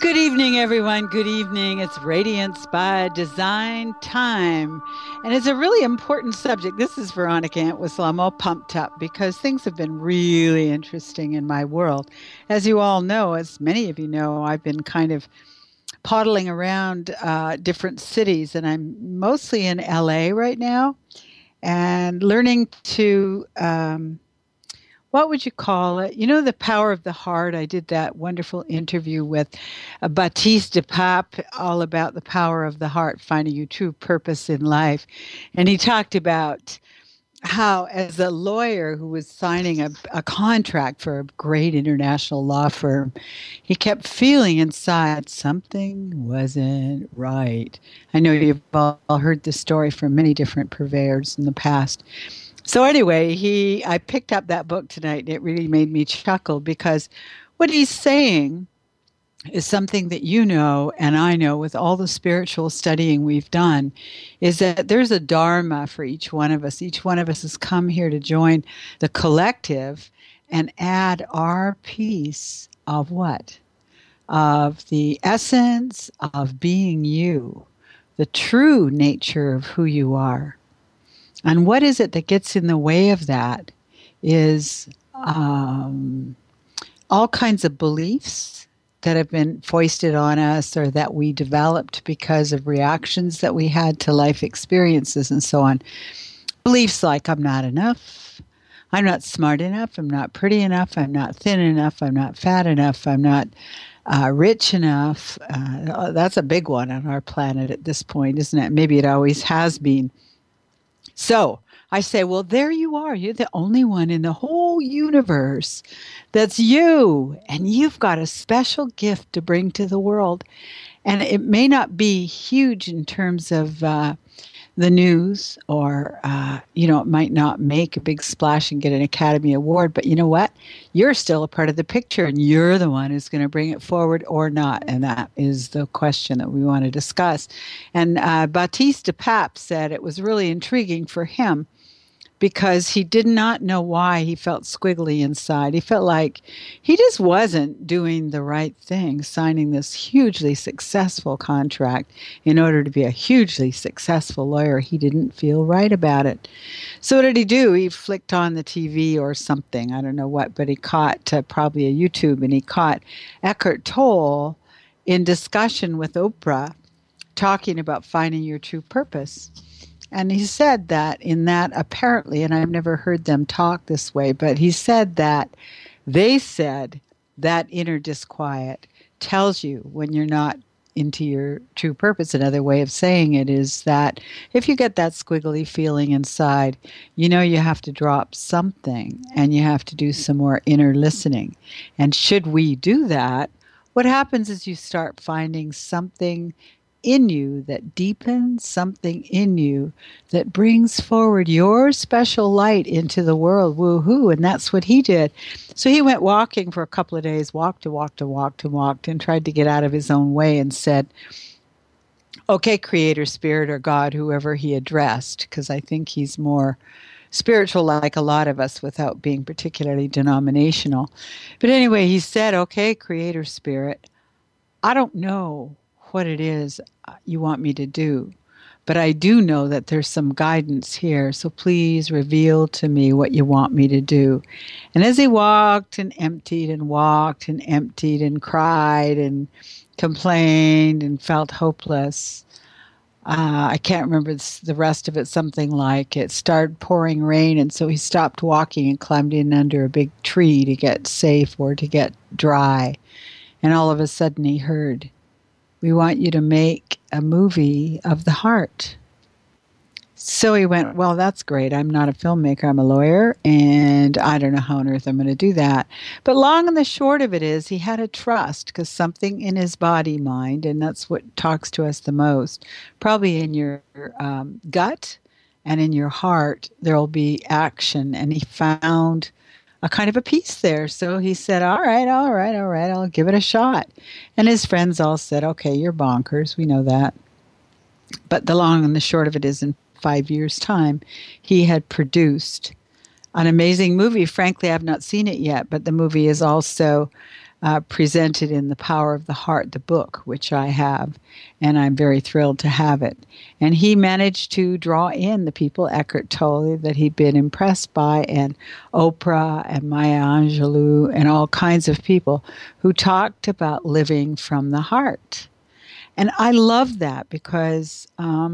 Good evening, everyone. Good evening. It's Radiance by Design time. And it's a really important subject. This is Veronica Entwistle. I'm all pumped up because things have been really interesting in my world. As you all know, as many of you know, I've been kind of pottling around different cities, and I'm mostly in LA right now and learning to what would you call it? You know, the power of the heart. I did that wonderful interview with Baptiste de Pape, all about the power of the heart, finding your true purpose in life. And he talked about how, as a lawyer who was signing a contract for a great international law firm, he kept feeling inside something wasn't right. I know you've all heard this story from many different purveyors in the past. So anyway, I picked up that book tonight and it really made me chuckle because what he's saying is something that you know and I know with all the spiritual studying we've done is that there's a dharma for each one of us. Each one of us has come here to join the collective and add our piece of what? Of the essence of being you, the true nature of who you are. And what is it that gets in the way of that is all kinds of beliefs that have been foisted on us or that we developed because of reactions that we had to life experiences and so on. Beliefs like I'm not enough, I'm not smart enough, I'm not pretty enough, I'm not thin enough, I'm not fat enough, I'm not rich enough. That's a big one on our planet at this point, isn't it? Maybe it always has been. So I say, well, there you are. You're the only one in the whole universe that's you. And you've got a special gift to bring to the world. And it may not be huge in terms of the news or, it might not make a big splash and get an Academy Award. But you know what? You're still a part of the picture and you're the one who's going to bring it forward or not. And that is the question that we want to discuss. And Baptiste de Pape said it was really intriguing for him because he did not know why he felt squiggly inside. He felt like he just wasn't doing the right thing, signing this hugely successful contract in order to be a hugely successful lawyer. He didn't feel right about it. So what did he do? He flicked on the TV or something. I don't know what, but he caught probably a YouTube, and he caught Eckhart Tolle in discussion with Oprah talking about finding your true purpose. And he said that in that apparently, and I've never heard them talk this way, but he said that they said that inner disquiet tells you when you're not into your true purpose. Another way of saying it is that if you get that squiggly feeling inside, you know you have to drop something and you have to do some more inner listening. And should we do that, what happens is you start finding something in you that deepens, something in you that brings forward your special light into the world. Woohoo. And that's what he did. So he went walking for a couple of days, walked and walked and walked and walked, and tried to get out of his own way and said, okay, creator, spirit, or God, whoever he addressed, because I think he's more spiritual like a lot of us without being particularly denominational. But anyway, he said, okay, creator, spirit, I don't know what it is you want me to do, but I do know that there's some guidance here, so please reveal to me what you want me to do. And as he walked and emptied and walked and emptied and cried and complained and felt hopeless, I can't remember the rest of it, something like it started pouring rain, and so he stopped walking and climbed in under a big tree to get safe or to get dry. And all of a sudden he heard, we want you to make a movie of the heart. So he went, well, that's great. I'm not a filmmaker. I'm a lawyer, and I don't know how on earth I'm going to do that. But long and the short of it is he had a trust because something in his body, mind, and that's what talks to us the most, probably in your gut and in your heart, there will be action. And he found a kind of a peace there. So he said, all right, I'll give it a shot. And his friends all said, okay, you're bonkers. We know that. But the long and the short of it is in 5 years' time, he had produced an amazing movie. Frankly, I've not seen it yet, but the movie is also presented in The Power of the Heart, the book, which I have, and I'm very thrilled to have it. And he managed to draw in the people, Eckhart Tolle, that he'd been impressed by, and Oprah and Maya Angelou and all kinds of people who talked about living from the heart. And I love that because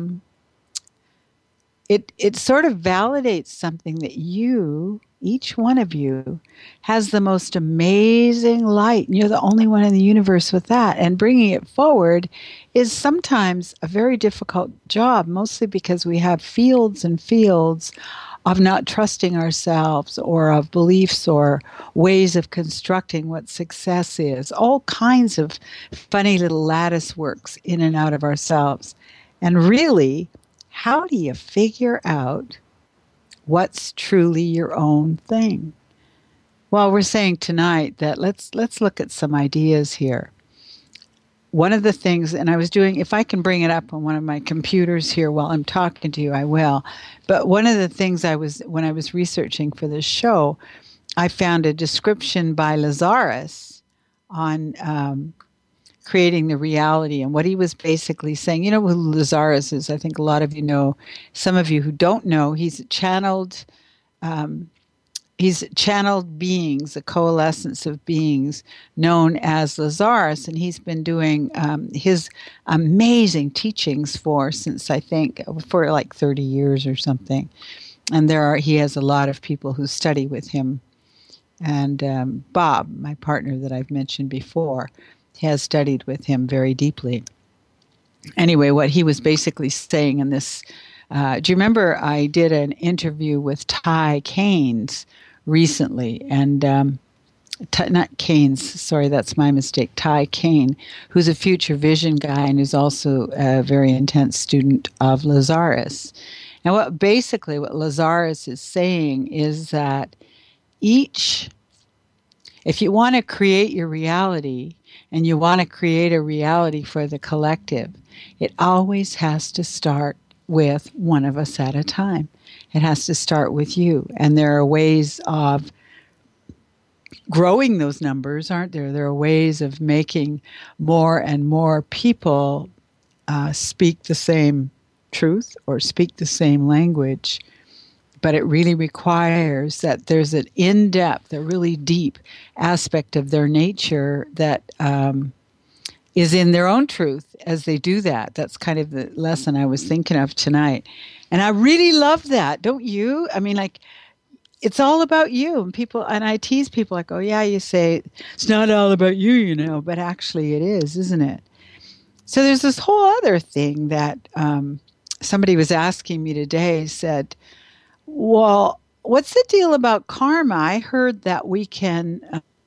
it sort of validates something that you, each one of you, has the most amazing light. And you're the only one in the universe with that. And bringing it forward is sometimes a very difficult job, mostly because we have fields and fields of not trusting ourselves, or of beliefs or ways of constructing what success is. All kinds of funny little lattice works in and out of ourselves. And really, how do you figure out what's truly your own thing? Well, we're saying tonight that let's look at some ideas here. One of the things, and I was doing, if I can bring it up on one of my computers here while I'm talking to you, I will. But one of the things when I was researching for this show, I found a description by Lazarus on creating the reality, and what he was basically saying. You know who Lazarus is? I think a lot of you know. Some of you who don't know, he's channeled beings, a coalescence of beings known as Lazarus, and he's been doing his amazing teachings for like 30 years or something. And he has a lot of people who study with him. And Bob, my partner that I've mentioned before, has studied with him very deeply. Anyway, what he was basically saying in this, do you remember I did an interview with Ty Keynes recently? And not Keynes, sorry, that's my mistake, Ty Kane, who's a future vision guy and who's also a very intense student of Lazarus. And what Lazarus is saying is that if you want to create your reality, and you want to create a reality for the collective, it always has to start with one of us at a time. It has to start with you. And there are ways of growing those numbers, aren't there? There are ways of making more and more people speak the same truth or speak the same language. But it really requires that there's an in-depth, a really deep aspect of their nature that is in their own truth as they do that. That's kind of the lesson I was thinking of tonight. And I really love that, don't you? I mean, like, it's all about you. And I tease people like, oh, yeah, you say, it's not all about you, you know, but actually it is, isn't it? So there's this whole other thing that somebody was asking me today, said, well, what's the deal about karma? I heard that we can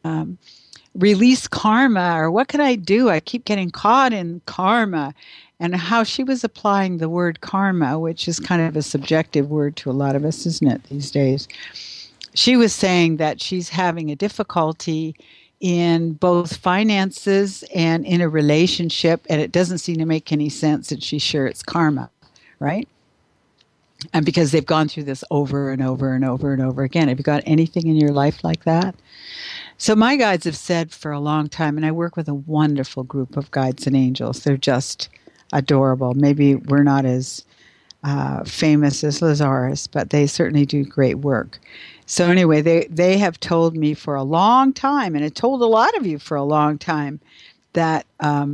release karma, or what can I do? I keep getting caught in karma. And how she was applying the word karma, which is kind of a subjective word to a lot of us, isn't it, these days? She was saying that she's having a difficulty in both finances and in a relationship, and it doesn't seem to make any sense, and she's sure it's karma, right? And because they've gone through this over and over and over and over again. Have you got anything in your life like that? So my guides have said for a long time, and I work with a wonderful group of guides and angels. They're just adorable. Maybe we're not as famous as Lazarus, but they certainly do great work. So anyway, they have told me for a long time, and it told a lot of you for a long time, that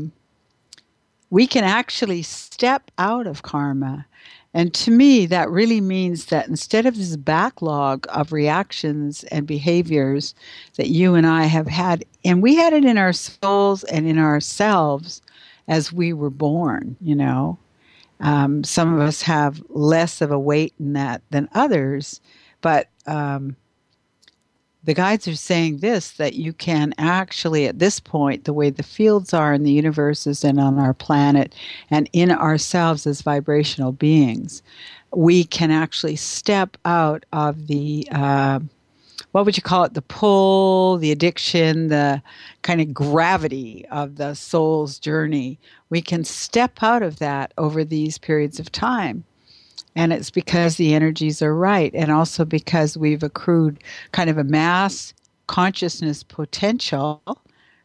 we can actually step out of karma. And to me, that really means that instead of this backlog of reactions and behaviors that you and I have had, and we had it in our souls and in ourselves as we were born, you know. Some of us have less of a weight in that than others, but the guides are saying this, that you can actually, at this point, the way the fields are in the universes and on our planet and in ourselves as vibrational beings, we can actually step out of the, what would you call it, the pull, the addiction, the kind of gravity of the soul's journey. We can step out of that over these periods of time. And it's because the energies are right, and also because we've accrued kind of a mass consciousness potential,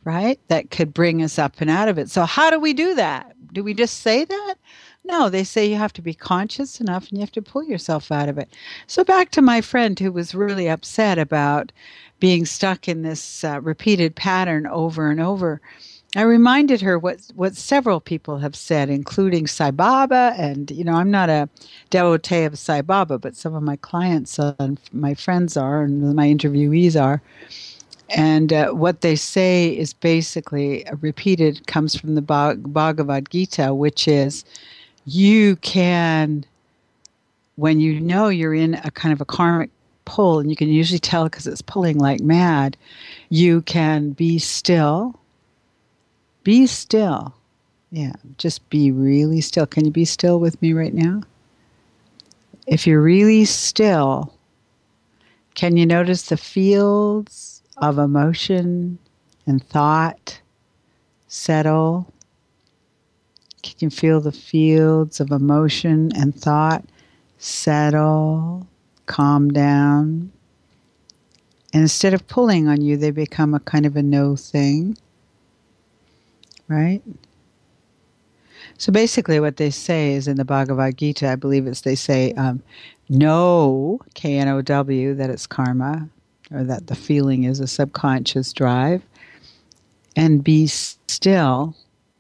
right? That could bring us up and out of it. So, how do we do that? Do we just say that? No, they say you have to be conscious enough and you have to pull yourself out of it. So, back to my friend who was really upset about being stuck in this repeated pattern over and over. I reminded her what several people have said, including Sai Baba. And, I'm not a devotee of Sai Baba, but some of my clients and my friends are, and my interviewees are. And what they say is basically repeated, comes from the Bhagavad Gita, which is you can, when you know you're in a kind of a karmic pull, and you can usually tell because it's pulling like mad, you can be still. Be still. Yeah, just be really still. Can you be still with me right now? If you're really still, can you notice the fields of emotion and thought settle? Can you feel the fields of emotion and thought settle, calm down? And instead of pulling on you, they become a kind of a no thing, right? So basically what they say is in the Bhagavad Gita, I believe they say, know, K-N-O-W, that it's karma, or that the feeling is a subconscious drive, and be still,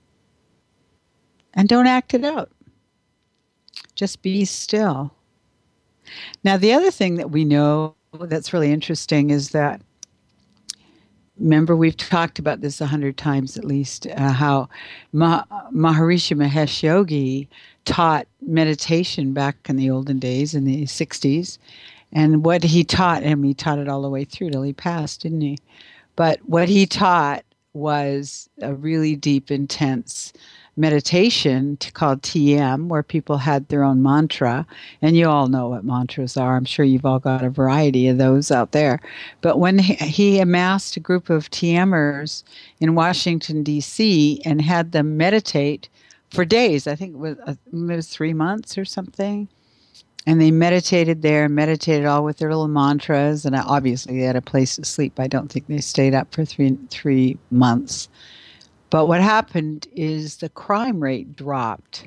and don't act it out. Just be still. Now, the other thing that we know that's really interesting is that, remember, we've talked about this 100 times at least, how Maharishi Mahesh Yogi taught meditation back in the olden days, in the 60s. And what he taught, and he taught it all the way through till he passed, didn't he? But what he taught was a really deep, intense meditation called TM, where people had their own mantra. And you all know what mantras are. I'm sure you've all got a variety of those out there. But when he amassed a group of TMers in Washington, D.C., and had them meditate for days, I think it was 3 months or something. And they meditated there, meditated all with their little mantras. And obviously they had a place to sleep. I don't think they stayed up for three months. But what happened is the crime rate dropped.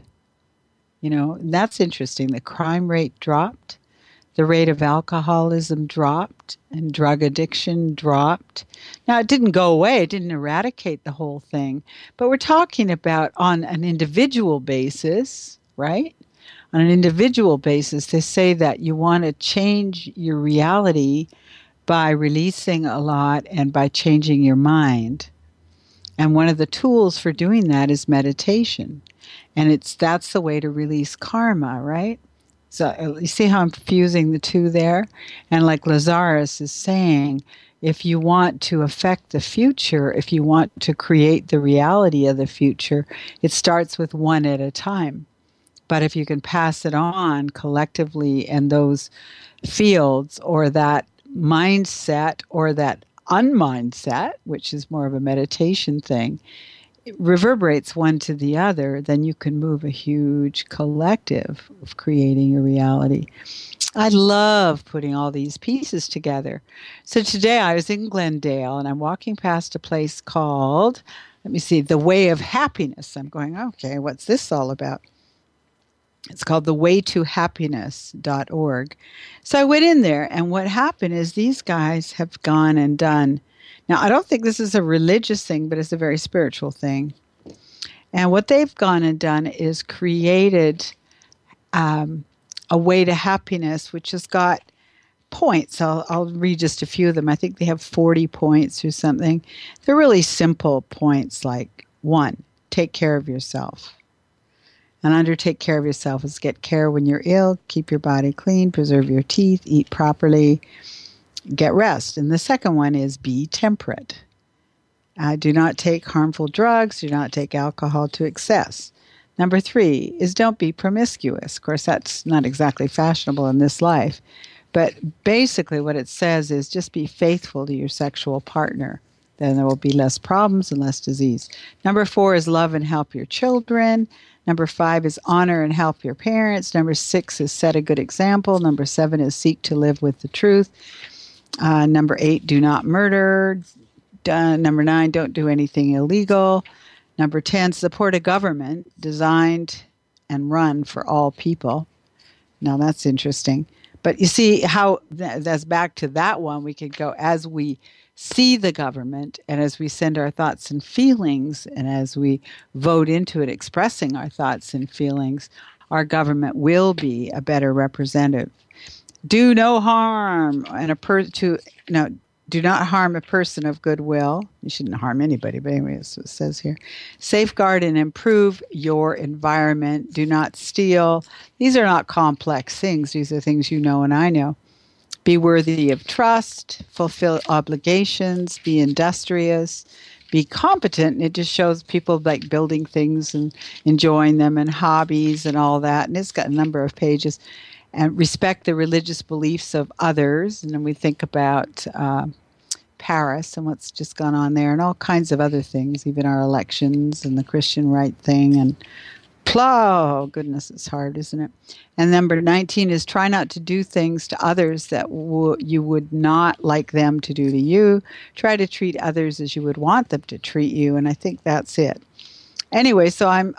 That's interesting. The crime rate dropped. The rate of alcoholism dropped and drug addiction dropped. Now, it didn't go away. It didn't eradicate the whole thing. But we're talking about on an individual basis, right? On an individual basis, they say that you want to change your reality by releasing a lot and by changing your mind. And one of the tools for doing that is meditation. And that's the way to release karma, right? So you see how I'm fusing the two there? And like Lazarus is saying, if you want to affect the future, if you want to create the reality of the future, it starts with one at a time. But if you can pass it on collectively, and those fields or that mindset or that unmindset, which is more of a meditation thing, it reverberates one to the other, then you can move a huge collective of creating a reality. I love putting all these pieces together. So today I was in Glendale and I'm walking past a place called, let me see, The Way of Happiness. I'm going, okay, what's this all about? It's called thewaytohappiness.org. So I went in there, and what happened is these guys have gone and done. Now, I don't think this is a religious thing, but it's a very spiritual thing. And what they've gone and done is created a way to happiness, which has got points. I'll read just a few of them. I think they have 40 points or something. They're really simple points, like 1, take care of yourself. And under take care of yourself is get care when you're ill, keep your body clean, preserve your teeth, eat properly, get rest. And the second one is be temperate. Do not take harmful drugs, do not take alcohol to excess. Number 3 is don't be promiscuous. Of course, that's not exactly fashionable in this life. But basically what it says is just be faithful to your sexual partner. Then there will be less problems and less disease. Number 4 is love and help your children. Number 5 is honor and help your parents. Number 6 is set a good example. Number 7 is seek to live with the truth. Number 8, do not murder. Number 9, don't do anything illegal. Number 10, support a government designed and run for all people. Now that's interesting. But you see how that's back to that one. We could go as we see the government and as we send our thoughts and feelings and as we vote into it, expressing our thoughts and feelings, our government will be a better representative. Do no harm and do not harm a person of goodwill. You shouldn't harm anybody, but anyway, that's what it says here. Safeguard and improve your environment. Do not steal. These are not complex things. These are things you know and I know. Be worthy of trust. Fulfill obligations. Be industrious. Be competent. It just shows people like building things and enjoying them and hobbies and all that. And it's got a number of pages. And respect the religious beliefs of others. And then we think about Paris and what's just gone on there and all kinds of other things, even our elections and the Christian right thing. And oh, goodness, it's hard, isn't it? And number 19 is try not to do things to others that you would not like them to do to you. Try to treat others as you would want them to treat you. And I think that's it. Anyway, so and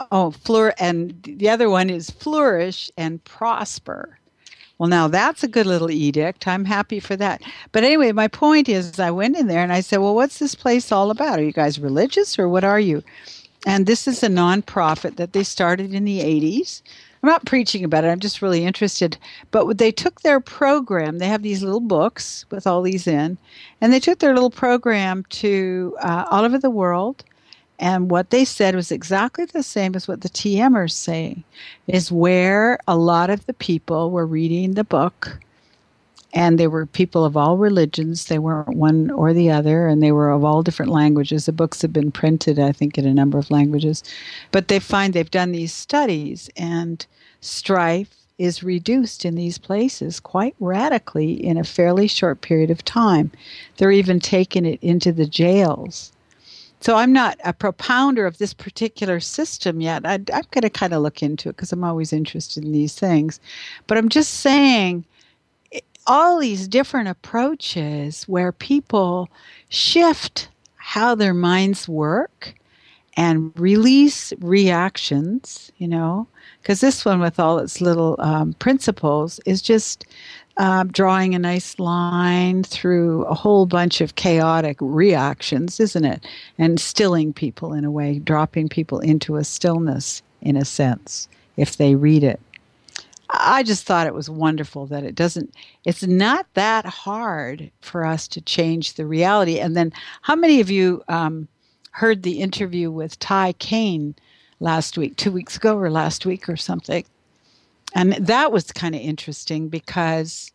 the other one is flourish and prosper. Well, now that's a good little edict. I'm happy for that. But anyway, my point is I went in there and I said, well, what's this place all about? Are you guys religious or what are you? And this is a nonprofit that they started in the 80s. I'm not preaching about it. I'm just really interested. But they took their program. They have these little books with all these in. And they took their little program to all over the world. And what they said was exactly the same as what the TMers say, is where a lot of the people were reading the book, and they were people of all religions. They weren't one or the other, and they were of all different languages. The books have been printed, I think, in a number of languages. But they find they've done these studies, and strife is reduced in these places quite radically in a fairly short period of time. They're even taking it into the jails. So I'm not a propounder of this particular system yet. I'm going to kind of look into it because I'm always interested in these things. But I'm just saying all these different approaches where people shift how their minds work and release reactions, because this one with all its little principles is just drawing a nice line through a whole bunch of chaotic reactions, isn't it? And stilling people in a way, dropping people into a stillness in a sense, if they read it. I just thought it was wonderful that it's not that hard for us to change the reality. And then how many of you heard the interview with Ty Kane last week, 2 weeks ago or last week or something? And that was kind of interesting because,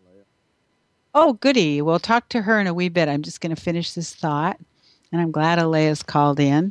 oh, goody. We'll talk to her in a wee bit. I'm just going to finish this thought, and I'm glad Alea's called in.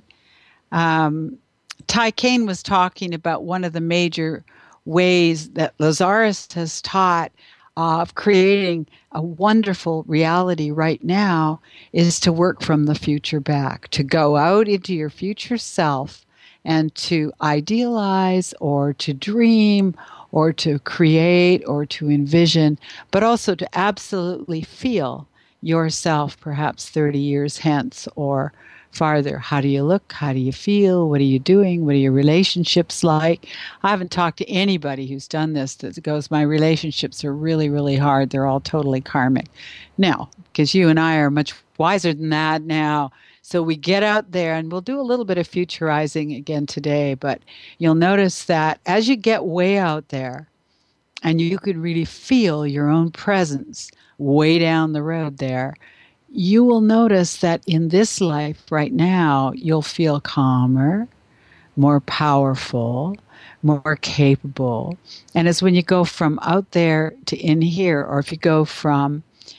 Ty Kane was talking about one of the major ways that Lazarus has taught of creating a wonderful reality right now is to work from the future back, to go out into your future self and to idealize or to dream or to create or to envision, but also to absolutely feel yourself perhaps 30 years hence or farther. How do you look? How do you feel? What are you doing? What are your relationships like? I haven't talked to anybody who's done this that goes, my relationships are really, really hard. They're all totally karmic. Now, because you and I are much wiser than that now, so we get out there, and we'll do a little bit of futurizing again today, but you'll notice that as you get way out there and you could really feel your own presence way down the road there, you will notice that in this life right now, you'll feel calmer, more powerful, more capable. And it's when you go from out there to in here, or if you go from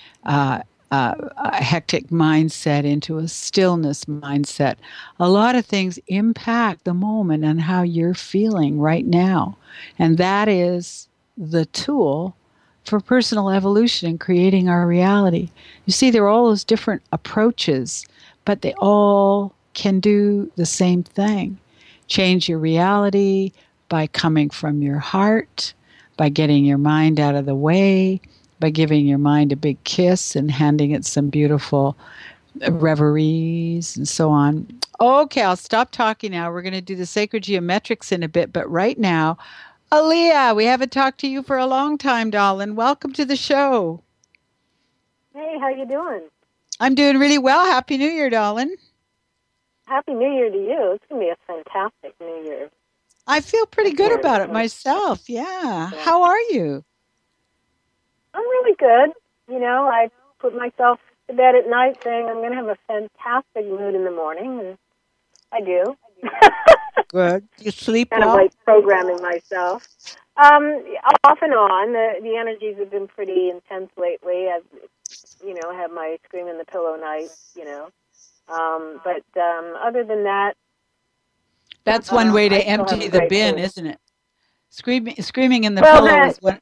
a hectic mindset into a stillness mindset, a lot of things impact the moment and how you're feeling right now. And that is the tool for personal evolution and creating our reality. You see, there are all those different approaches, but they all can do the same thing. Change your reality by coming from your heart, by getting your mind out of the way, by giving your mind a big kiss and handing it some beautiful reveries and so on. Okay, I'll stop talking now. We're going to do the sacred geometrics in a bit, but right now, Aaliyah, we haven't talked to you for a long time, darling. Welcome to the show. Hey, how you doing? I'm doing really well. Happy New Year, darling. Happy New Year to you. It's going to be a fantastic New Year. I feel pretty good about it myself. Yeah. How are you? I'm really good. You know, I put myself to bed at night saying I'm going to have a fantastic mood in the morning, and I do. Good. You sleep kind well? of like programming myself. Off and on. The energies have been pretty intense lately. I've, had my scream in the pillow night, But other than that, that's one way to I empty the bin, isn't it? Screaming in the pillow is one.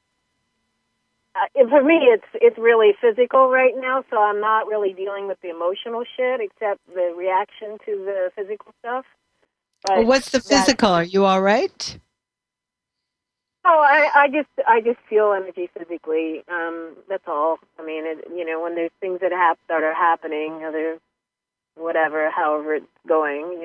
For me, it's really physical right now, so I'm not really dealing with the emotional shit, except the reaction to the physical stuff. Well, what's the physical? Are you all right? Oh, I just feel energy physically. That's all. I mean, when there's things that are happening, other whatever, however it's going,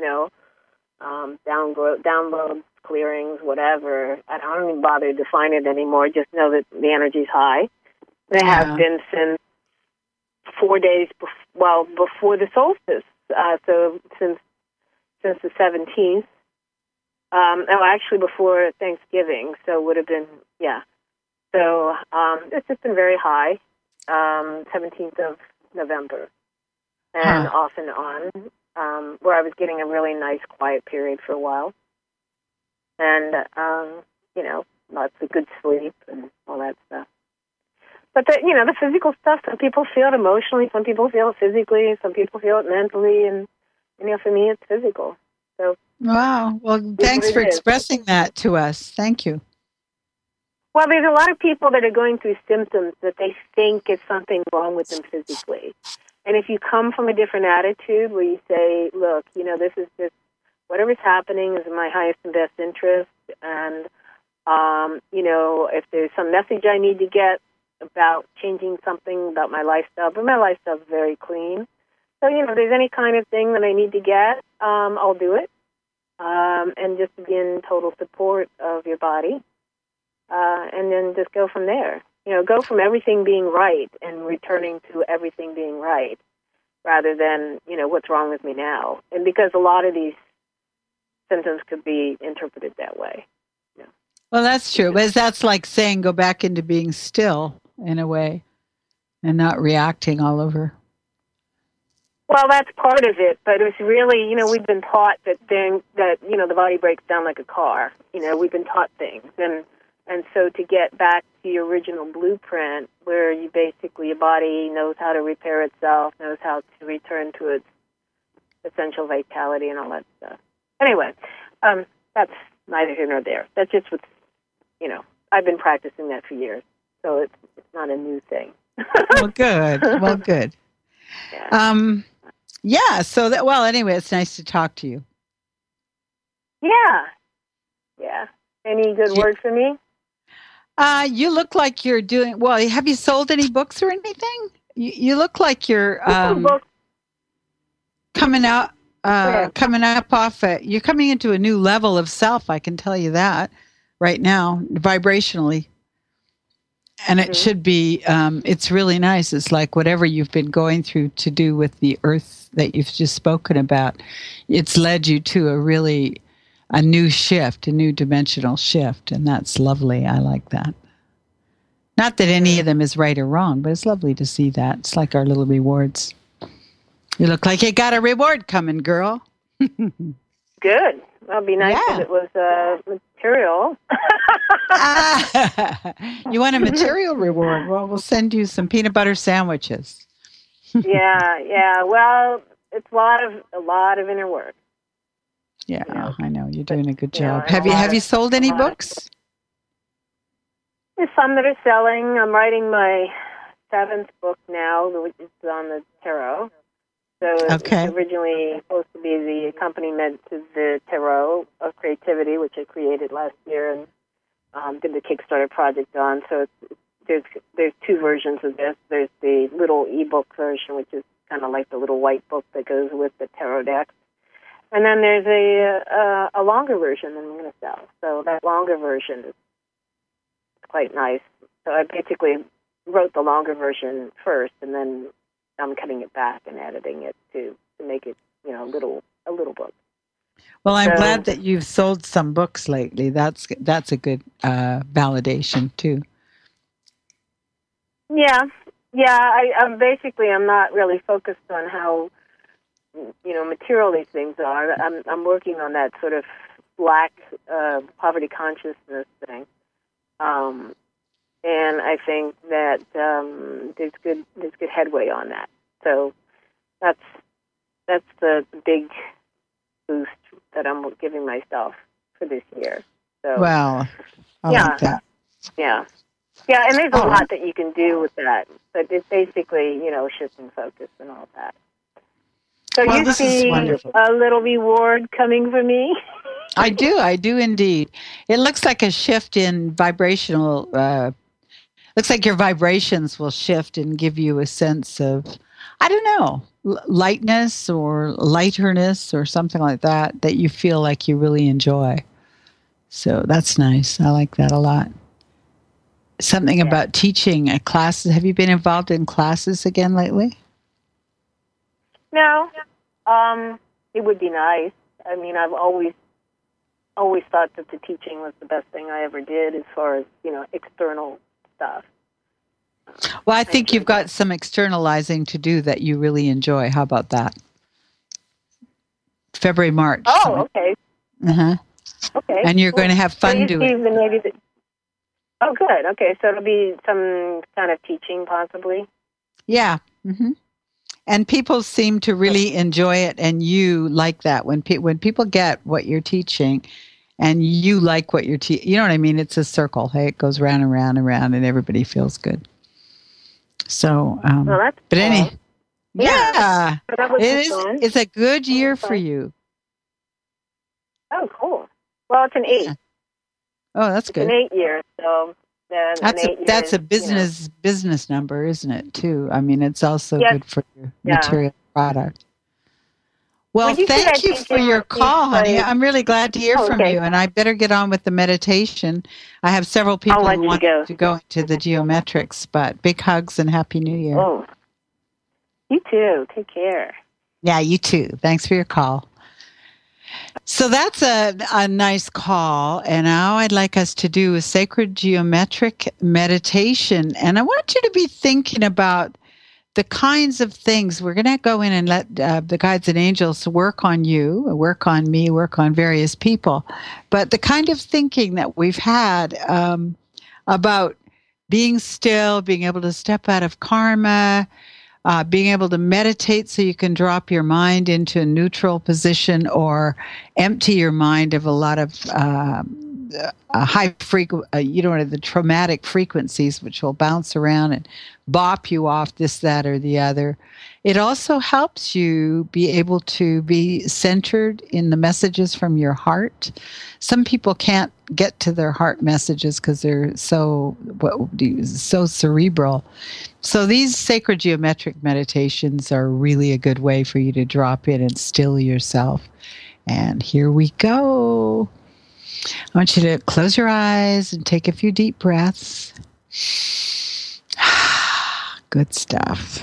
downloads, clearings, whatever. I don't even bother to define it anymore. Just know that the energy's high. They have been since 4 days before the solstice. So since the 17th. Actually before Thanksgiving. So it would have been, yeah. So it's just been very high. 17th of November, and off and on. Where I was getting a really nice quiet period for a while. And, lots of good sleep and all that stuff. But, the physical stuff, some people feel it emotionally, some people feel it physically, some people feel it mentally, and, for me, it's physical. So. Wow. Well, thanks for expressing that to us. Thank you. Well, there's a lot of people that are going through symptoms that they think is something wrong with them physically. And if you come from a different attitude where you say, look, this is just whatever's happening is in my highest and best interest. And, if there's some message I need to get about changing something about my lifestyle, but my lifestyle is very clean. So, if there's any kind of thing that I need to get, I'll do it. And just be in total support of your body. And then just go from there. Go from everything being right and returning to everything being right rather than, what's wrong with me now. And because a lot of these symptoms could be interpreted that way. Well, that's true. But that's like saying go back into being still in a way and not reacting all over. Well, that's part of it, but it's really, we've been taught that the body breaks down like a car. We've been taught things. And so to get back to your original blueprint where you basically, your body knows how to repair itself, knows how to return to its essential vitality and all that stuff. Anyway, that's neither here nor there. That's just what's, I've been practicing that for years, so it's not a new thing. Well, good. Well, good. Yeah. So anyway, it's nice to talk to you. Yeah. Any good word for me? You look like you're doing well. Have you sold any books or anything? You look like you're coming up off it. You're coming into a new level of self. I can tell you that right now, vibrationally. And it should be, it's really nice. It's like whatever you've been going through to do with the earth that you've just spoken about, it's led you to a new shift, a new dimensional shift. And that's lovely. I like that. Not that any of them is right or wrong, but it's lovely to see that. It's like our little rewards. You look like you got a reward coming, girl. Good. That'd be nice if it was material. You want a material reward? Well, we'll send you some peanut butter sandwiches. Yeah. Well, it's a lot of inner work. Yeah, I know. You're doing a good job. Have you sold any books? There's some that are selling. I'm writing my 7th book now, which is on the tarot. So it's originally supposed to be the accompaniment to the Tarot of Creativity, which I created last year and did the Kickstarter project on. So there's 2 versions of this. There's the little ebook version, which is kind of like the little white book that goes with the tarot deck. And then there's a longer version that I'm going to sell. So that longer version is quite nice. So I basically wrote the longer version first, and then I'm cutting it back and editing it to make it, a little book. Well, I'm glad that you've sold some books lately. That's a good validation too. Yeah. I'm not really focused on how material these things are. I'm working on that sort of Black poverty consciousness thing, and I think that there's good headway on that. So that's the big boost that I'm giving myself for this year. So I like that. Yeah, and there's a lot that you can do with that, but it's basically shifting focus and all that. So you see a little reward coming for me? I do indeed. It looks like a shift in vibrational, looks like your vibrations will shift and give you a sense of, I don't know, lightness or lighterness or something like that you feel like you really enjoy. So that's nice. I like that a lot. Something about teaching classes. Have you been involved in classes again lately? No, it would be nice. I mean, I've always thought that the teaching was the best thing I ever did as far as, external stuff. Well, I think you've got some externalizing to do that you really enjoy. How about that? February, March. Oh, okay. Uh-huh. Okay. And you're going to have fun doing it. Oh, good. Okay, so it'll be some kind of teaching, possibly? Yeah. Mm-hmm. And people seem to really enjoy it, and you like that. When people get what you're teaching, and you like what you're teaching, you know what I mean? It's a circle. Hey, it goes round and round and round, and everybody feels good. So, well, that's but cool. Yeah, it's a good year for you. Oh, cool. Well, it's an 8. Yeah. Oh, that's good. It's an 8 year, so that's a business number, isn't it? Too. I mean, it's also good for your material product. Well, thank you for your call, honey. I'm really glad to hear from you, and I better get on with the meditation. I have several people who want to go into the geometrics, but big hugs and Happy New Year. Oh, you too. Take care. Yeah, you too. Thanks for your call. So that's a nice call, and now I'd like us to do a sacred geometric meditation, and I want you to be thinking about the kinds of things. We're going to go in and let the guides and angels work on you, work on me, work on various people, but the kind of thinking that we've had about being still, being able to step out of karma, being able to meditate so you can drop your mind into a neutral position or empty your mind of a lot of high the traumatic frequencies which will bounce around and bop you off this, that, or the other. It also helps you be able to be centered in the messages from your heart. Some people can't get to their heart messages because they're so cerebral. So these sacred geometric meditations are really a good way for you to drop in and still yourself. And here we go. I want you to close your eyes and take a few deep breaths. Good stuff.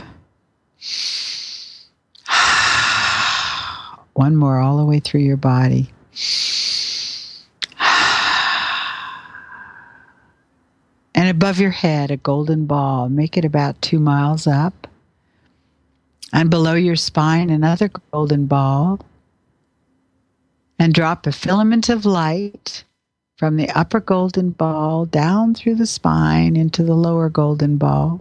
One more all the way through your body. And above your head, a golden ball. Make it about 2 miles up. And below your spine, another golden ball. And drop a filament of light from the upper golden ball down through the spine into the lower golden ball.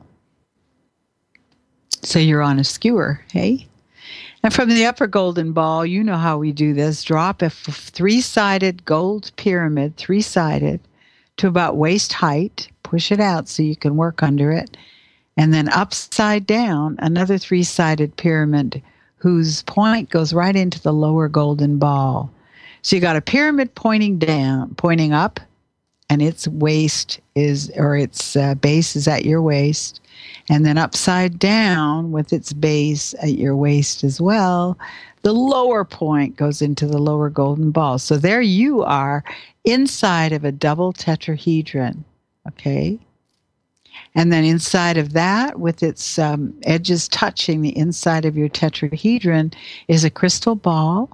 So you're on a skewer, hey? And from the upper golden ball, you know how we do this, drop a 3-sided gold pyramid, 3-sided, to about waist height. Push it out so you can work under it. And then upside down, another 3-sided pyramid whose point goes right into the lower golden ball. So you got a pyramid pointing down, pointing up, and its waist is, or its base is at your waist. And then upside down with its base at your waist as well, the lower point goes into the lower golden ball. So there you are inside of a double tetrahedron, okay? And then inside of that, with its edges touching the inside of your tetrahedron, is a crystal ball.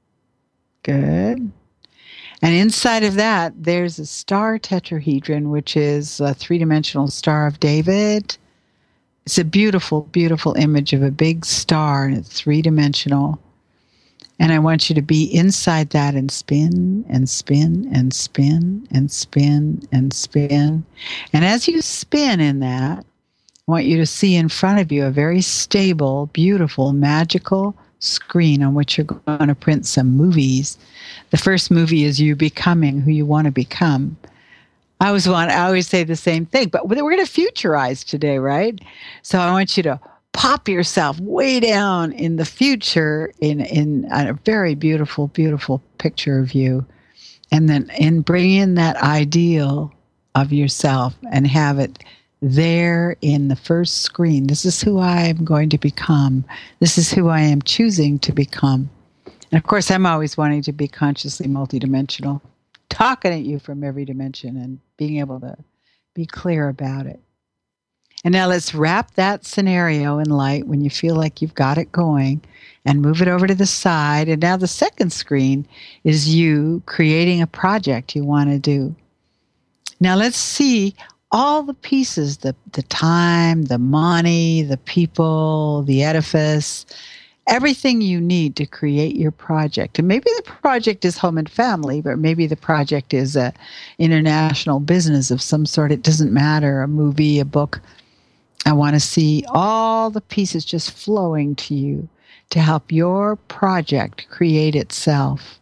Good. And inside of that, there's a star tetrahedron, which is a three-dimensional Star of David. It's a beautiful, beautiful image of a big star, and it's three-dimensional. And I want you to be inside that and spin and spin and spin and spin and spin. And as you spin in that, I want you to see in front of you a very stable, beautiful, magical screen on which you're going to print some movies. The first movie is you becoming who you want to become. I always say the same thing, but we're going to futurize today, right? So I want you to pop yourself way down in the future in a very beautiful, beautiful picture of you. And then bring in that ideal of yourself and have it there in the first screen. This is who I am going to become. This is who I am choosing to become. And of course, I'm always wanting to be consciously multidimensional, talking at you from every dimension and being able to be clear about it. And now let's wrap that scenario in light when you feel like you've got it going and move it over to the side. And now the second screen is you creating a project you want to do. Now let's see all the pieces, the time, the money, the people, the edifice, everything you need to create your project. And maybe the project is home and family, but maybe the project is a international business of some sort. It doesn't matter, a movie, a book. I want to see all the pieces just flowing to you to help your project create itself.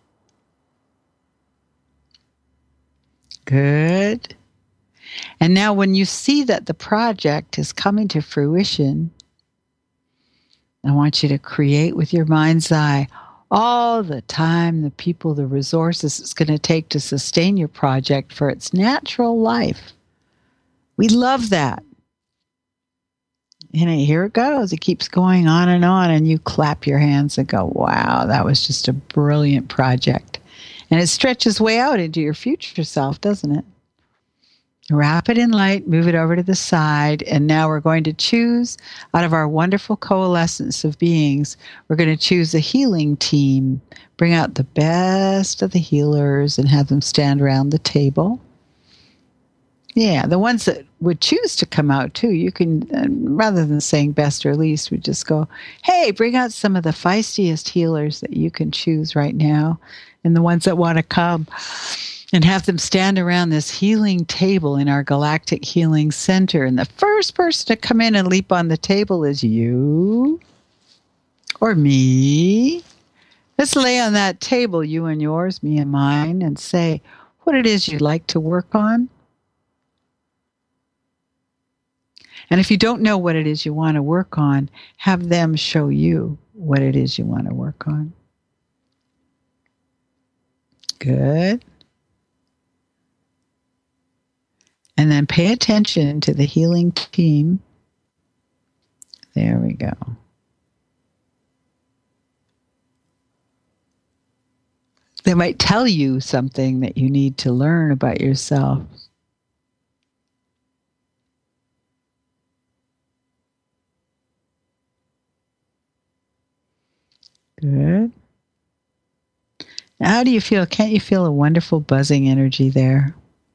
Good. And now when you see that the project is coming to fruition, I want you to create with your mind's eye all the time, the people, the resources it's going to take to sustain your project for its natural life. We love that. And here it goes. It keeps going on, and you clap your hands and go, wow, that was just a brilliant project. And it stretches way out into your future self, doesn't it? Wrap it in light, move it over to the side, and now we're going to choose out of our wonderful coalescence of beings, we're going to choose a healing team, bring out the best of the healers and have them stand around the table. Yeah, the ones that would choose to come out too, you can, rather than saying best or least, we just go, hey, bring out some of the feistiest healers that you can choose right now, and the ones that want to come. And have them stand around this healing table in our Galactic Healing Center. And the first person to come in and leap on the table is you or me. Let's lay on that table, you and yours, me and mine, and say what it is you'd like to work on. And if you don't know what it is you want to work on, have them show you what it is you want to work on. Good. And then pay attention to the healing team. There we go. They might tell you something that you need to learn about yourself. Good. Now, how do you feel? Can't you feel a wonderful buzzing energy there?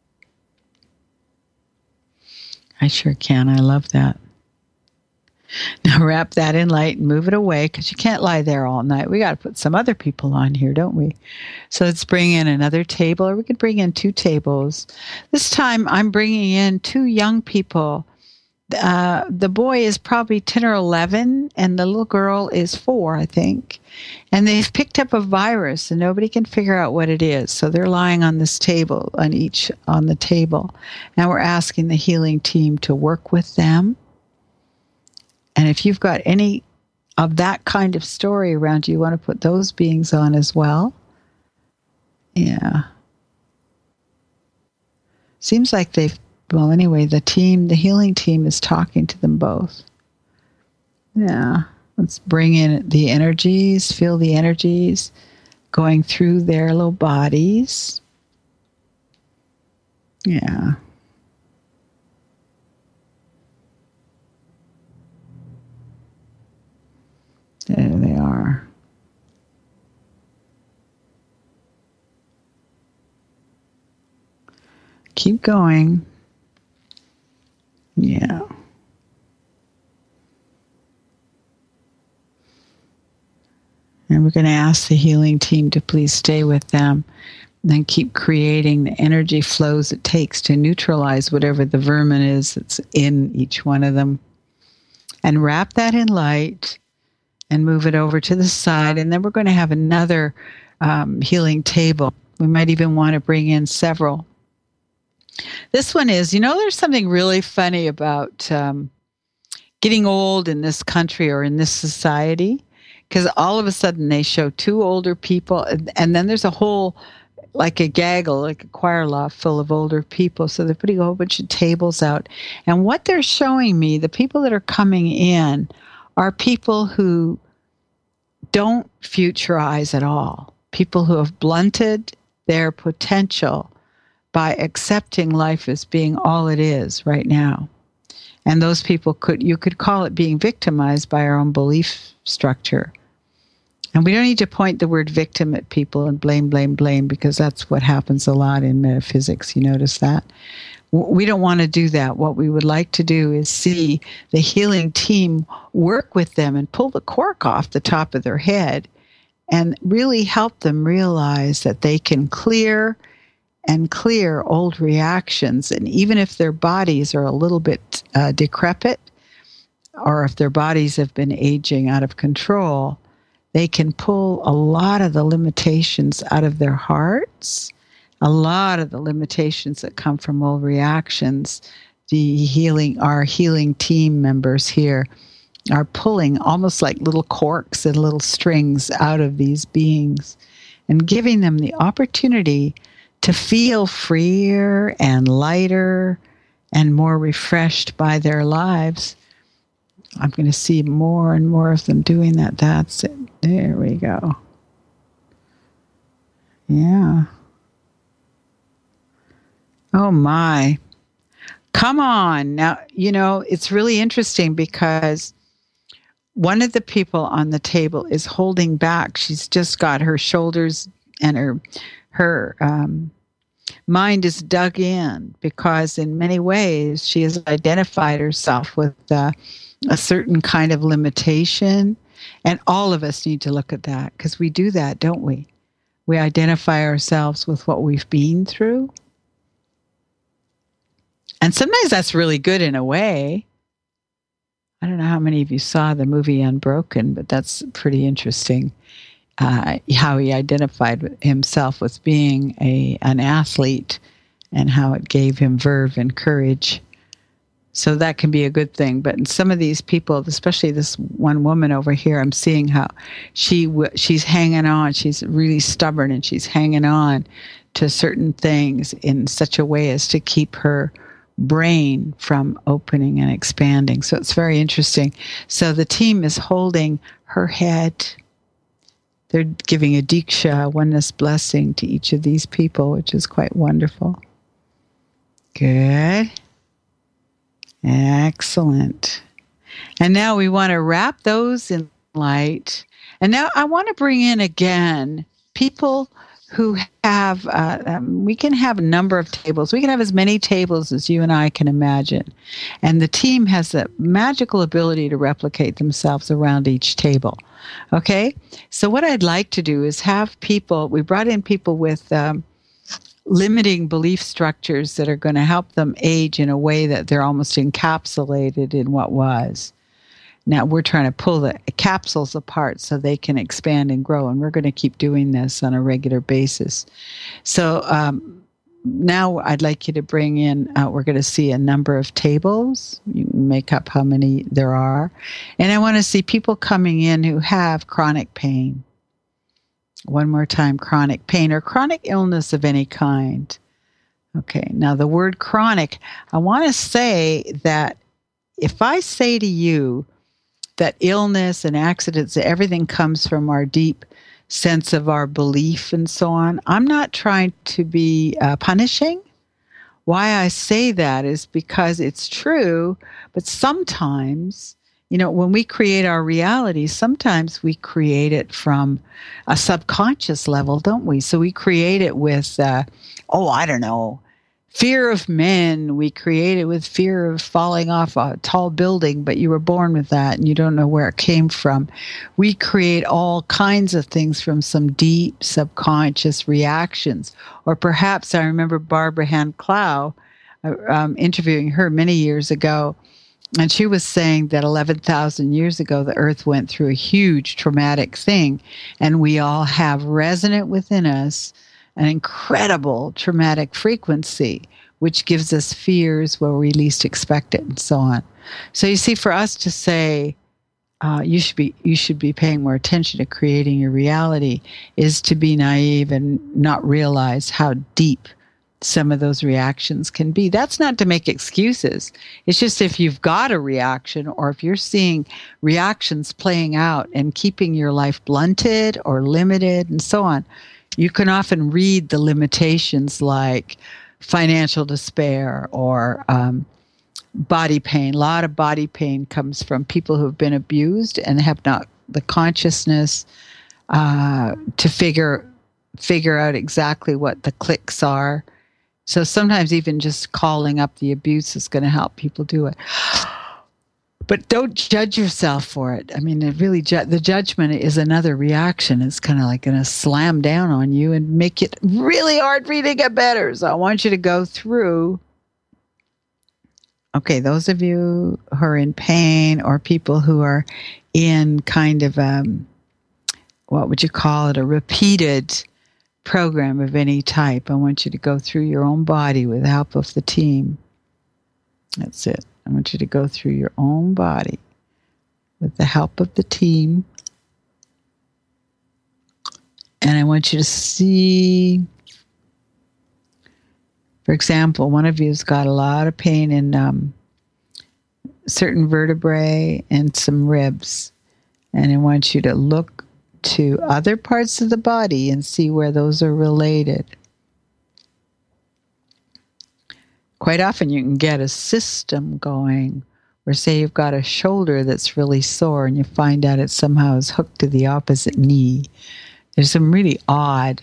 I sure can. I love that. Now wrap that in light and move it away, because you can't lie there all night. We got to put some other people on here, don't we? So let's bring in another table, or we could bring in two tables. This time I'm bringing in two young people. The boy is probably 10 or 11, and the little girl is 4, I think. And they've picked up a virus, and nobody can figure out what it is. So they're lying on this table, on the table. And we're asking the healing team to work with them. And if you've got any of that kind of story around you, you want to put those beings on as well. Yeah. Seems like they've Well, anyway, the healing team is talking to them both. Yeah. Let's bring in the energies, feel the energies going through their little bodies. Yeah. There they are. Keep going. Yeah. And we're going to ask the healing team to please stay with them and then keep creating the energy flows it takes to neutralize whatever the vermin is that's in each one of them. And wrap that in light and move it over to the side. And then we're going to have another healing table. We might even want to bring in several. This one is, there's something really funny about getting old in this country or in this society, because all of a sudden they show two older people, and then there's a whole, like a gaggle, like a choir loft full of older people. So they're putting a whole bunch of tables out. And what they're showing me, the people that are coming in, are people who don't futurize at all. People who have blunted their potential by accepting life as being all it is right now. And those people you could call it being victimized by our own belief structure. And we don't need to point the word victim at people and blame, because that's what happens a lot in metaphysics. You notice that? We don't want to do that. What we would like to do is see the healing team work with them and pull the cork off the top of their head and really help them realize that they can clear old reactions. And even if their bodies are a little bit decrepit, or if their bodies have been aging out of control, they can pull a lot of the limitations out of their hearts, a lot of the limitations that come from old reactions. Our healing team members here are pulling almost like little corks and little strings out of these beings and giving them the opportunity to feel freer and lighter and more refreshed by their lives. I'm going to see more and more of them doing that. That's it. There we go. Yeah. Oh, my. Come on. Now, it's really interesting because one of the people on the table is holding back. She's just got her shoulders and her mind is dug in, because in many ways she has identified herself with a certain kind of limitation. And all of us need to look at that, because we do that, don't we? We identify ourselves with what we've been through. And sometimes that's really good in a way. I don't know how many of you saw the movie Unbroken, but that's pretty interesting. How he identified himself with being an athlete and how it gave him verve and courage. So that can be a good thing. But in some of these people, especially this one woman over here, I'm seeing how she's hanging on. She's really stubborn, and she's hanging on to certain things in such a way as to keep her brain from opening and expanding. So it's very interesting. So the team is holding her head. They're giving a diksha, oneness blessing, to each of these people, which is quite wonderful. Good. Excellent. And now we want to wrap those in light. And now I want to bring in again people who have, we can have a number of tables. We can have as many tables as you and I can imagine. And the team has the magical ability to replicate themselves around each table. Okay? So what I'd like to do is have people, we brought in people with limiting belief structures that are going to help them age in a way that they're almost encapsulated in what was. Now we're trying to pull the capsules apart so they can expand and grow, and we're going to keep doing this on a regular basis. So now I'd like you to bring in, we're going to see a number of tables. You can make up how many there are. And I want to see people coming in who have chronic pain. One more time, chronic pain or chronic illness of any kind. Okay, now the word chronic, I want to say that if I say to you that illness and accidents, everything comes from our deep sense of our belief and so on, I'm not trying to be punishing. Why I say that is because it's true, but sometimes, when we create our reality, sometimes we create it from a subconscious level, don't we? So we create it with, I don't know, fear of men. We create it with fear of falling off a tall building, but you were born with that and you don't know where it came from. We create all kinds of things from some deep subconscious reactions. Or perhaps I remember Barbara Hand Clow, interviewing her many years ago, and she was saying that 11,000 years ago, the earth went through a huge traumatic thing, and we all have resonant within us an incredible traumatic frequency, which gives us fears where we least expect it, and so on. So you see, for us to say you should be paying more attention to creating your reality is to be naive and not realize how deep some of those reactions can be. That's not to make excuses. It's just if you've got a reaction, or if you're seeing reactions playing out and keeping your life blunted or limited and so on, you can often read the limitations like financial despair or body pain. A lot of body pain comes from people who have been abused and have not the consciousness to figure out exactly what the clicks are. So sometimes even just calling up the abuse is going to help people do it. But don't judge yourself for it. I mean, it really the judgment is another reaction. It's kind of like going to slam down on you and make it really hard for you to get better. So I want you to go through. Okay, those of you who are in pain or people who are in kind of, what would you call it, a repeated program of any type, I want you to go through your own body with the help of the team. That's it. I want you to go through your own body with the help of the team. And I want you to see, for example, one of you has got a lot of pain in certain vertebrae and some ribs. And I want you to look to other parts of the body and see where those are related. Quite often you can get a system going where, say, you've got a shoulder that's really sore and you find out it somehow is hooked to the opposite knee. There's some really odd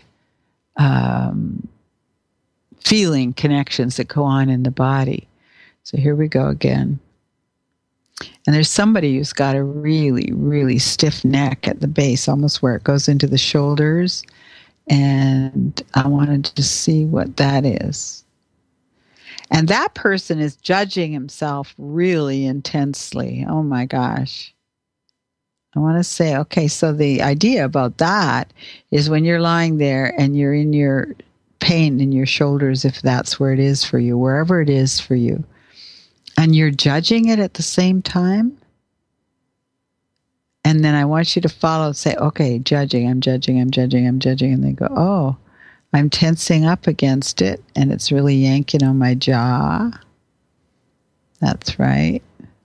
feeling connections that go on in the body. So here we go again. And there's somebody who's got a really, really stiff neck at the base, almost where it goes into the shoulders. And I wanted to see what that is. And that person is judging himself really intensely. Oh my gosh. I want to say, okay, so the idea about that is when you're lying there and you're in your pain in your shoulders, if that's where it is for you, wherever it is for you, and you're judging it at the same time. And then I want you to follow, say, okay, judging, I'm judging. And they go, oh, I'm tensing up against it, and it's really yanking on my jaw. That's right.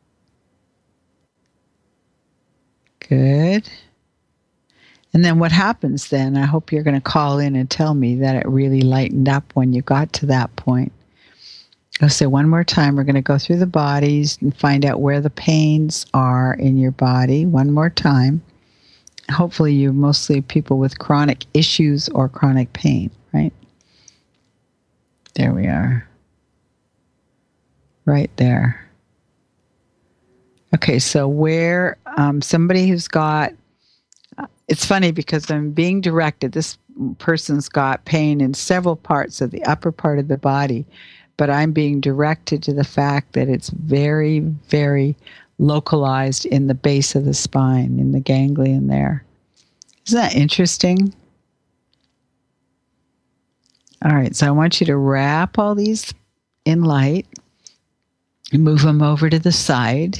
Good. And then what happens then? I hope you're going to call in and tell me that it really lightened up when you got to that point. I'll say one more time, we're going to go through the bodies and find out where the pains are in your body. One more time. Hopefully you're mostly people with chronic issues or chronic pain, right? There we are. Right there. Okay, so where somebody who's got, it's funny because I'm being directed, this person's got pain in several parts of the upper part of the body, but I'm being directed to the fact that it's very, very localized in the base of the spine, in the ganglion there. Isn't that interesting? All right, so I want you to wrap all these in light and move them over to the side.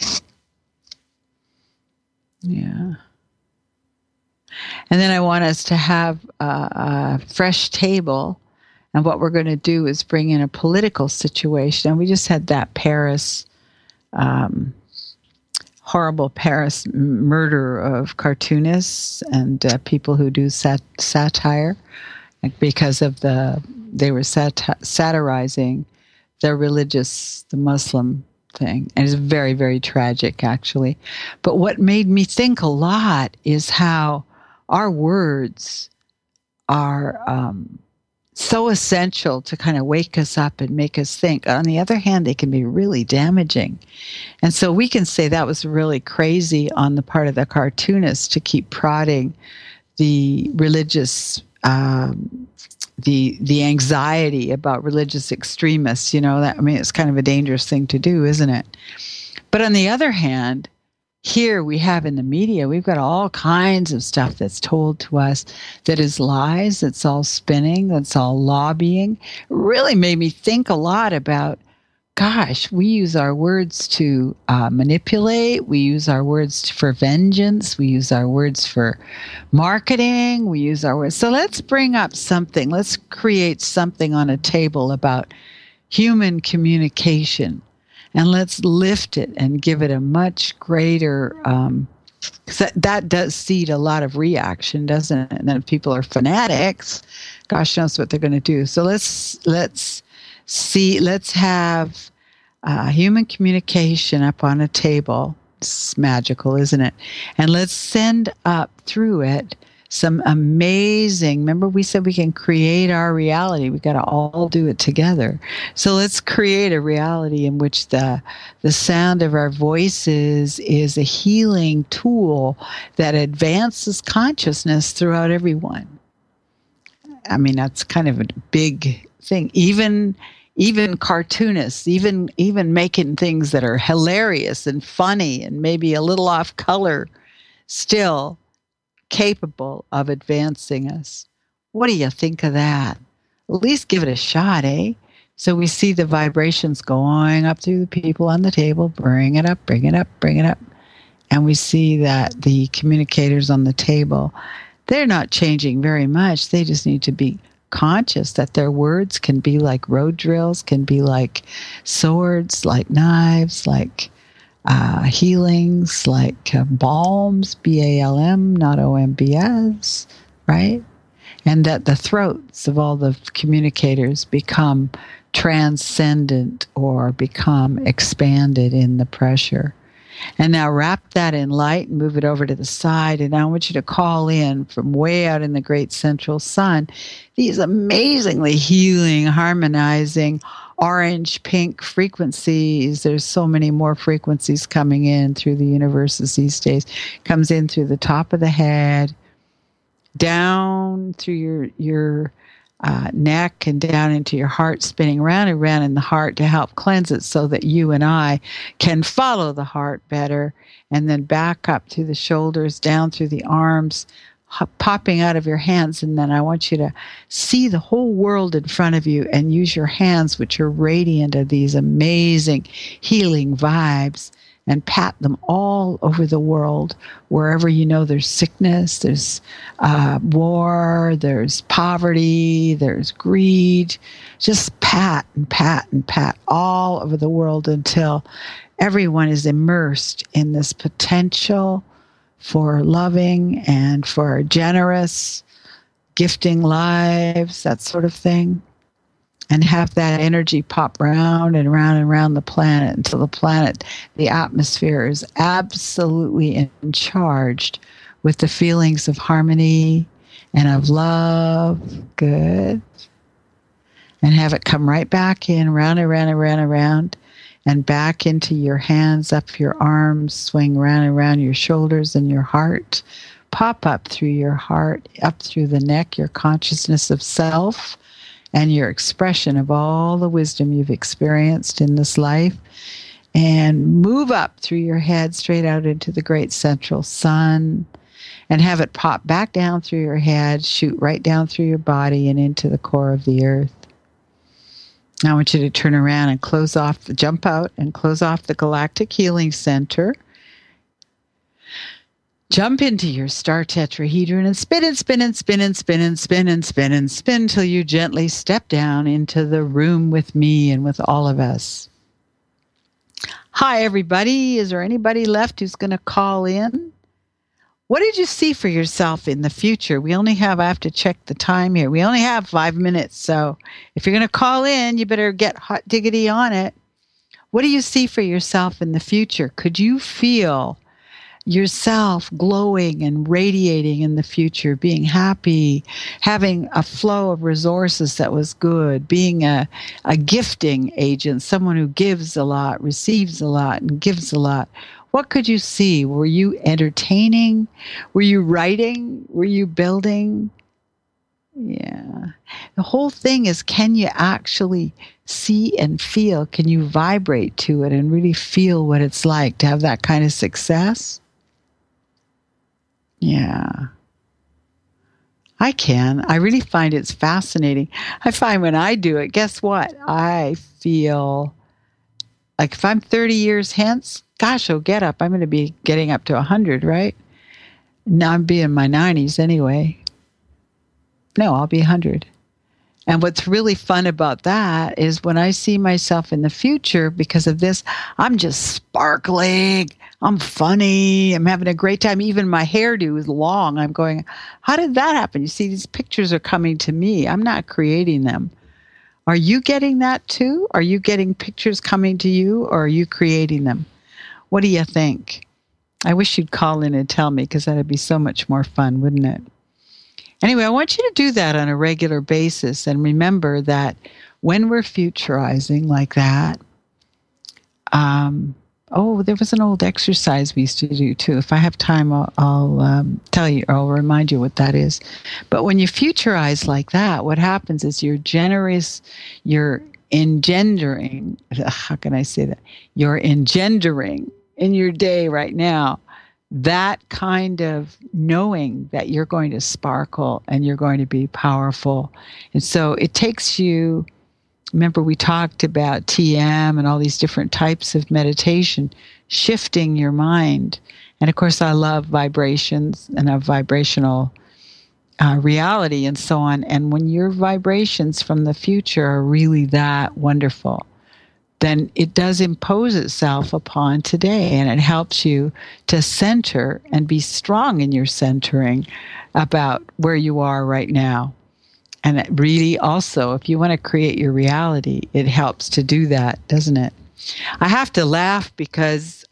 Yeah. And then I want us to have a fresh table, And what we're going to do is bring in a political situation. And we just had that Paris, horrible Paris murder of cartoonists and people who do satire because of they were satirizing the Muslim thing. And it's very, very tragic, actually. But what made me think a lot is how our words are so essential to kind of wake us up and make us think. On the other hand, they can be really damaging. And so we can say that was really crazy on the part of the cartoonist to keep prodding the religious, the anxiety about religious extremists. It's kind of a dangerous thing to do, isn't it? But on the other hand, here we have in the media, we've got all kinds of stuff that's told to us that is lies, that's all spinning, that's all lobbying. It really made me think a lot about, gosh, we use our words to manipulate, we use our words for vengeance, we use our words for marketing, we use our words. So let's bring up something, let's create something on a table about human communication. And let's lift it and give it a much greater, that does seed a lot of reaction, doesn't it? And then if people are fanatics, gosh knows what they're going to do. So let's have human communication up on a table. It's magical, isn't it? And let's send up through it some amazing, remember we said we can create our reality. We got to all do it together. So let's create a reality in which the sound of our voices is a healing tool that advances consciousness throughout everyone. I mean, that's kind of a big thing. Even cartoonists, even making things that are hilarious and funny and maybe a little off color, still capable of advancing us. What do you think of that? At least give it a shot, eh? So we see the vibrations going up through the people on the table, bring it up, bring it up, bring it up. And we see that the communicators on the table, they're not changing very much. They just need to be conscious that their words can be like road drills, can be like swords, like knives, like healings, like balms, BALM, not OMBS, right? And that the throats of all the communicators become transcendent or become expanded in the pressure. And now wrap that in light and move it over to the side. And I want you to call in from way out in the great central sun these amazingly healing, harmonizing, orange, pink frequencies. There's so many more frequencies coming in through the universes these days. Comes in through the top of the head, down through your neck and down into your heart, spinning round and round in the heart to help cleanse it so that you and I can follow the heart better, and then back up through the shoulders, down through the arms, popping out of your hands. And then I want you to see the whole world in front of you and use your hands, which are radiant of these amazing healing vibes, and pat them all over the world, wherever you know there's sickness, there's war, there's poverty, there's greed. Just pat and pat and pat all over the world until everyone is immersed in this potential for loving and for generous, gifting lives, that sort of thing. And have that energy pop round and round and round the planet until the atmosphere is absolutely charged with the feelings of harmony and of love. Good. And have it come right back in, round and round and round and round, and back into your hands, up your arms, swing round and round your shoulders and your heart. Pop up through your heart, up through the neck, your consciousness of self, and your expression of all the wisdom you've experienced in this life, and move up through your head straight out into the great central sun, and have it pop back down through your head, shoot right down through your body and into the core of the earth. Now I want you to turn around and jump out and close off the Galactic Healing Center. Jump into your star tetrahedron and spin and spin and spin and spin and spin and spin and spin till you gently step down into the room with me and with all of us. Hi, everybody. Is there anybody left who's going to call in? What did you see for yourself in the future? I have to check the time here. We only have 5 minutes. So if you're going to call in, you better get hot diggity on it. What do you see for yourself in the future? Could you feel yourself glowing and radiating in the future, being happy, having a flow of resources that was good, being a gifting agent, someone who gives a lot, receives a lot, and gives a lot? What could you see? Were you entertaining? Were you writing? Were you building? Yeah. The whole thing is, can you actually see and feel? Can you vibrate to it and really feel what it's like to have that kind of success? Yeah. I can. I really find it's fascinating. I find when I do it, guess what? I feel like if I'm 30 years hence, gosh, oh, get up. I'm going to be getting up to 100, right? Now I'm being in my 90s anyway. No, I'll be 100. And what's really fun about that is when I see myself in the future, because of this, I'm just sparkling. I'm funny. I'm having a great time. Even my hairdo is long. I'm going, how did that happen? You see, these pictures are coming to me. I'm not creating them. Are you getting that too? Are you getting pictures coming to you, or are you creating them? What do you think? I wish you'd call in and tell me, because that'd be so much more fun, wouldn't it? Anyway, I want you to do that on a regular basis. And remember that when we're futurizing like that, there was an old exercise we used to do too. If I have time, I'll tell you, or I'll remind you what that is. But when you futurize like that, what happens is you're engendering, how can I say that? You're engendering in your day right now that kind of knowing that you're going to sparkle and you're going to be powerful. And so it takes you, remember we talked about TM and all these different types of meditation, shifting your mind. And of course, I love vibrations and a vibrational reality and so on. And when your vibrations from the future are really that wonderful, then it does impose itself upon today, and it helps you to center and be strong in your centering about where you are right now. And it really also, if you want to create your reality, it helps to do that, doesn't it? I have to laugh because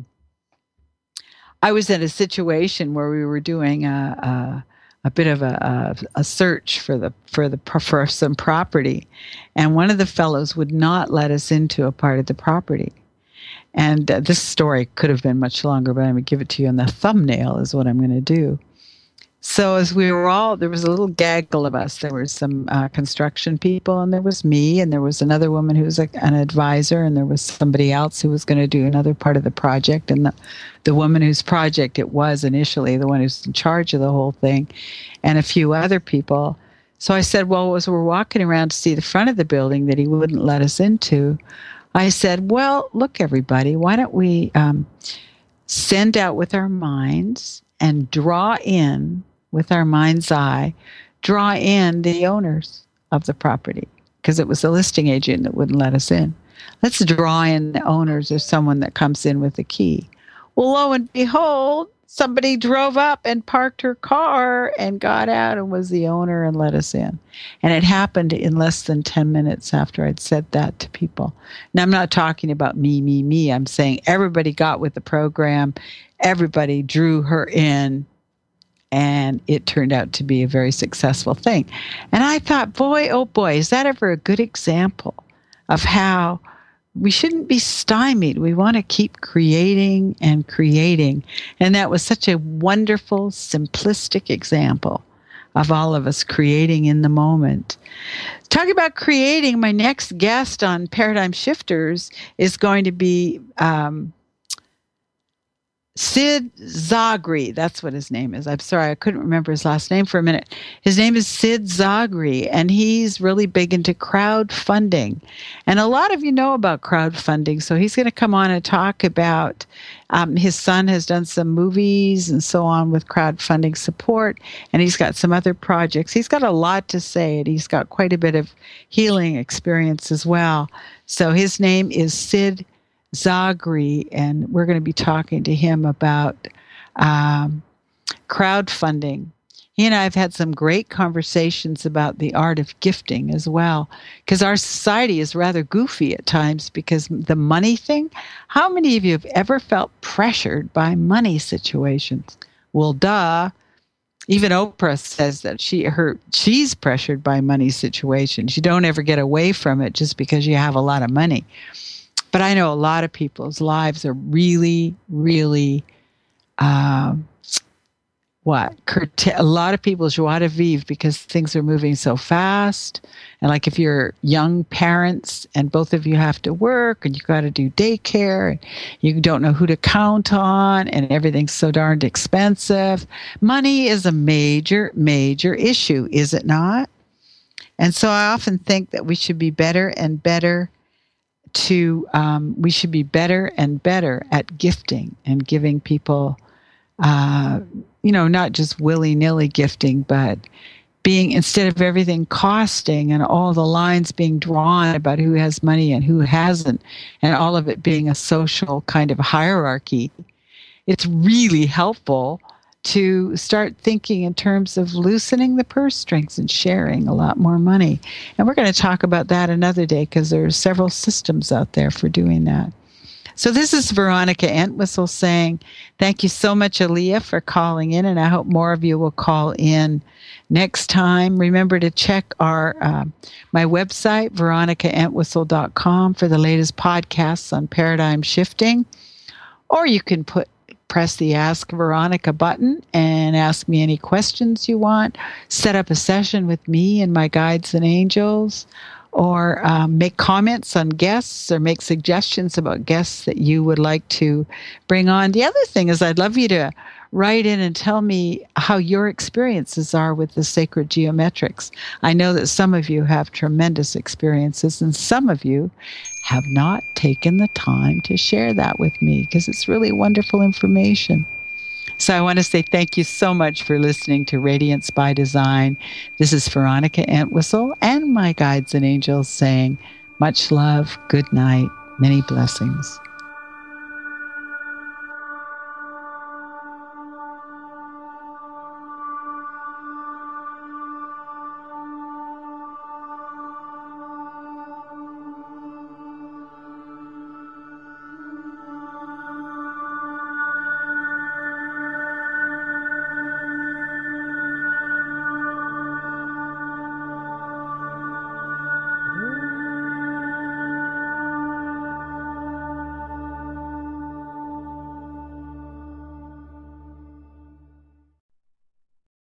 I was in a situation where we were doing a bit of a search for some property, and one of the fellows would not let us into a part of the property. And this story could have been much longer, but I'm going to give it to you on the thumbnail is what I'm going to do. So as we were all, there was a little gaggle of us. There were some construction people, and there was me, and there was another woman who was an advisor, and there was somebody else who was going to do another part of the project, and the woman whose project it was initially, the one who's in charge of the whole thing, and a few other people. So I said, well, as we're walking around to see the front of the building that he wouldn't let us into, I said, well, look, everybody, why don't we send out with our minds and draw in, with our mind's eye, draw in the owners of the property, because it was a listing agent that wouldn't let us in. Let's draw in the owners or someone that comes in with a key. Well, lo and behold, somebody drove up and parked her car and got out and was the owner and let us in. And it happened in less than 10 minutes after I'd said that to people. Now, I'm not talking about me. I'm saying everybody got with the program. Everybody drew her in. And it turned out to be a very successful thing. And I thought, boy, oh boy, is that ever a good example of how we shouldn't be stymied. We want to keep creating and creating. And that was such a wonderful, simplistic example of all of us creating in the moment. Talking about creating, my next guest on Paradigm Shifters is going to be Sid Zagri, that's what his name is. I'm sorry, I couldn't remember his last name for a minute. His name is Sid Zagri, and he's really big into crowdfunding. And a lot of you know about crowdfunding, so he's going to come on and talk about his son has done some movies and so on with crowdfunding support, and he's got some other projects. He's got a lot to say, and he's got quite a bit of healing experience as well. So his name is Sid Zagri, and we're going to be talking to him about crowdfunding. He and I have had some great conversations about the art of gifting as well, because our society is rather goofy at times because the money thing. How many of you have ever felt pressured by money situations? Well, duh. Even Oprah says that she's pressured by money situations. You don't ever get away from it just because you have a lot of money. But I know a lot of people's lives are really, really, a lot of people's joie de vivre because things are moving so fast. And like if you're young parents and both of you have to work and you got to do daycare and you don't know who to count on and everything's so darned expensive. Money is a major, major issue, is it not? And so I often think that we should be better and better at gifting and giving people, not just willy-nilly gifting, but being, instead of everything costing and all the lines being drawn about who has money and who hasn't, and all of it being a social kind of hierarchy, it's really helpful to start thinking in terms of loosening the purse strings and sharing a lot more money. And we're going to talk about that another day because there are several systems out there for doing that. So this is Veronica Entwistle saying, thank you so much, Aaliyah, for calling in, and I hope more of you will call in next time. Remember to check my website, veronicaentwistle.com, for the latest podcasts on paradigm shifting, or you can press the Ask Veronica button and ask me any questions you want, set up a session with me and my guides and angels, or make comments on guests or make suggestions about guests that you would like to bring on. The other thing is I'd love you to write in and tell me how your experiences are with the sacred geometrics. I know that some of you have tremendous experiences and some of you have not taken the time to share that with me because it's really wonderful information. So I want to say thank you so much for listening to Radiance by Design. This is Veronica Entwistle and my guides and angels saying much love, good night, many blessings.